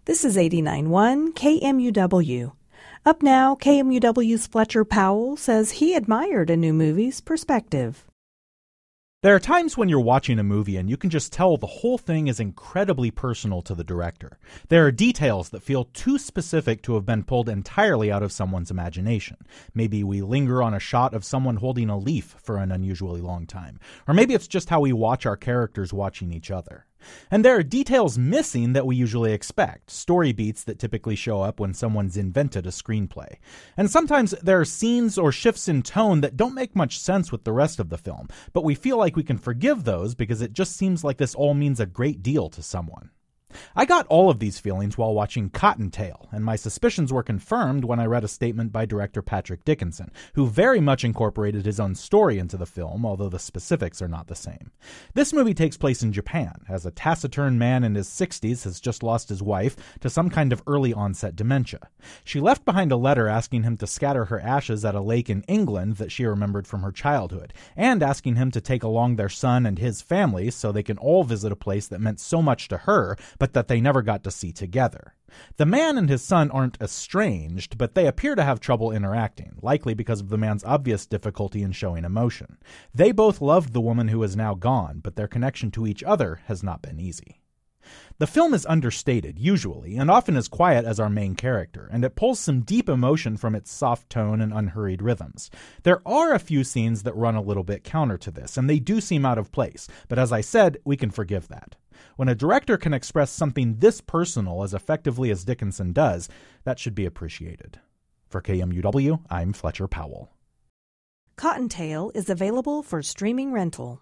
This is 89.1 KMUW. Up now, KMUW's Fletcher Powell says he admired a new movie's perspective. There are times when you're watching a movie and you can just tell the whole thing is incredibly personal to the director. There are details that feel too specific to have been pulled entirely out of someone's imagination. Maybe we linger on a shot of someone holding a leaf for an unusually long time. Or maybe it's just how we watch our characters watching each other. And there are details missing that we usually expect, story beats that typically show up when someone's invented a screenplay. And sometimes there are scenes or shifts in tone that don't make much sense with the rest of the film, but we feel like we can forgive those because it just seems like this all means a great deal to someone. I got all of these feelings while watching Cottontail, and my suspicions were confirmed when I read a statement by director Patrick Dickinson, who very much incorporated his own story into the film, although the specifics are not the same. This movie takes place in Japan, as a taciturn man in his 60s has just lost his wife to some kind of early-onset dementia. She left behind a letter asking him to scatter her ashes at a lake in England that she remembered from her childhood, and asking him to take along their son and his family so they can all visit a place that meant so much to her, but that they never got to see together. The man and his son aren't estranged, but they appear to have trouble interacting, likely because of the man's obvious difficulty in showing emotion. They both loved the woman who is now gone, but their connection to each other has not been easy. The film is understated, usually, and often as quiet as our main character, and it pulls some deep emotion from its soft tone and unhurried rhythms. There are a few scenes that run a little bit counter to this, and they do seem out of place, but as I said, we can forgive that. When a director can express something this personal as effectively as Dickinson does, that should be appreciated. For KMUW, I'm Fletcher Powell. Cottontail is available for streaming rental.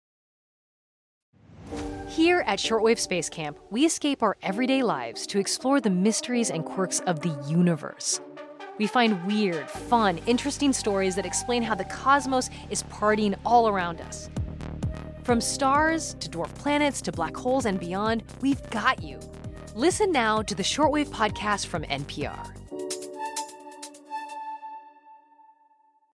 Here at Shortwave Space Camp, we escape our everyday lives to explore the mysteries and quirks of the universe. We find weird, fun, interesting stories that explain how the cosmos is partying all around us. From stars to dwarf planets to black holes and beyond, we've got you. Listen now to the Shortwave Podcast from NPR.